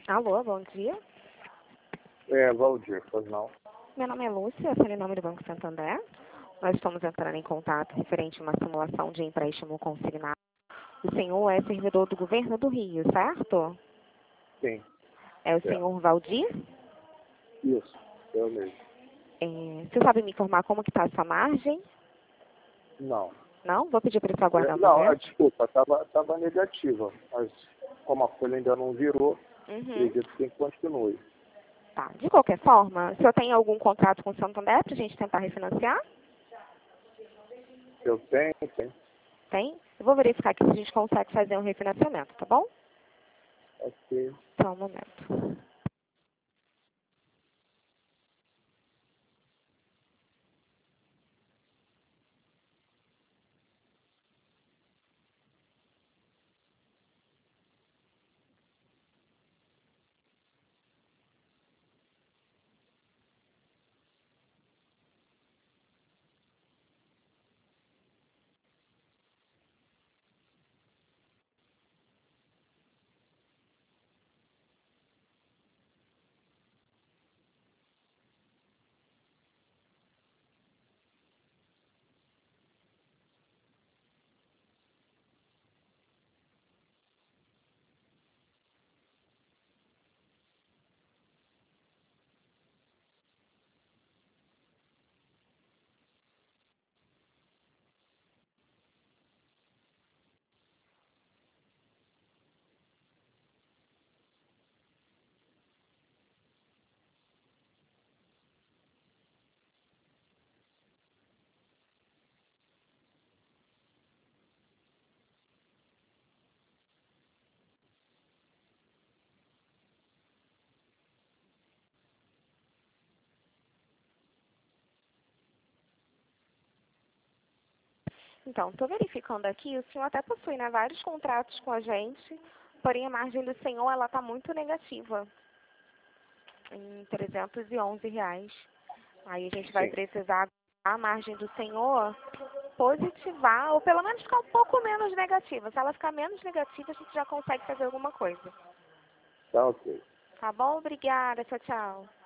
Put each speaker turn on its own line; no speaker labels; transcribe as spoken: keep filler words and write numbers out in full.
Alô, bom dia.
É, Valdir, pois não.
Meu nome é Lúcia, sou em nome do Banco Santander. Nós estamos entrando em contato referente a uma simulação de empréstimo consignado. O senhor é servidor do governo do Rio, certo?
Sim,
É o
é.
senhor Valdir?
Isso, eu mesmo.
É, você sabe me informar como que está essa margem?
Não.
Não? Vou pedir para você
É,
aguardar um
não, a
momento.
desculpa, estava tava negativa, mas como a folha ainda não virou,
Uhum.
acredito que continue.
Tá. De qualquer forma, o senhor tem algum contrato com o Santander para a gente tentar refinanciar?
Eu tenho, tenho.
Tem? Eu vou verificar aqui se a gente consegue fazer um refinanciamento, tá bom?
Ok.
Só um momento. Então, estou verificando aqui, o senhor até possui, né, vários contratos com a gente, porém a margem do senhor ela está muito negativa, em trezentos e onze reais. Aí a gente vai
Sim.
precisar a margem do senhor positivar, ou pelo menos ficar um pouco menos negativa. Se ela ficar menos negativa, a gente já consegue fazer alguma coisa.
Tá ok.
Tá bom? Obrigada. Tchau, tchau.